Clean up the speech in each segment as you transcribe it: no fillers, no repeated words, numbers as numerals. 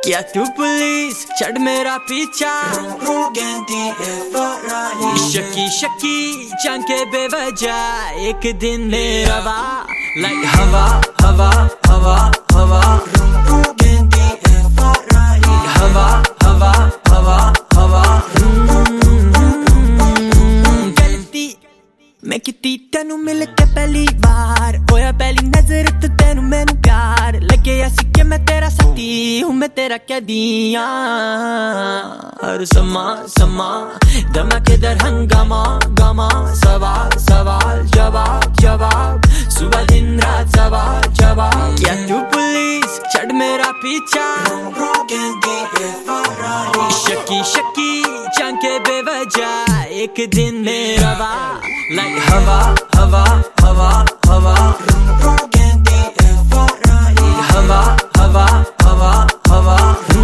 क्या तू पुलिस चढ़ मेरा पीछा, शकी शकी चंके बेवजह एक दिन मेरा वा लाइक हवा हवा हवा हवा हवा हवा हवा हवा गलती मैं किती तेनू मिल के पहली बार होया पहली नजर तो तेनू मैनू प्यार लगे ऐसी कि मैं तेरा साथी हूँ, मैं तेरा कैदियां। हर समा समा धमाकेदार हंगामा गामा, सवाल सवाल जवाब जवाब, सुबह दिन रात सवाल जवाब। क्या तू पुलिस चढ़ मेरा पीछा, शकी शकी चंके बेवजह एक दिन मेरा वा लाइक हवा हवा हवा हवा हवा हवा हवा हवा।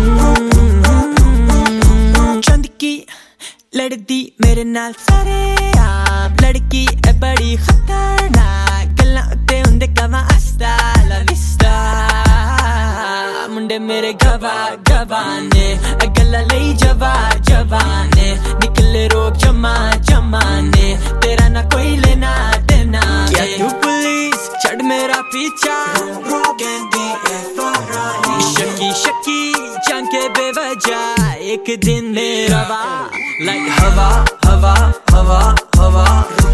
चंद की लड़दी मेरे नाल सारे आप, लड़की है बड़ी खतरनाक, गल्लां उत्ते हुंदे कवां हस्ता ला विस्ता, मुंडे मेरे गवा गवाने गल्लां लई जवा जवाने, निकले रोक जमा जमाने, तेरा ना कोई लेना देना। क्या तू पुलिस चढ़ मेरा पीछा, शकी शकी चंके बेवजह एक दिन मेरा वा लाइक हवा हवा हवा हवा।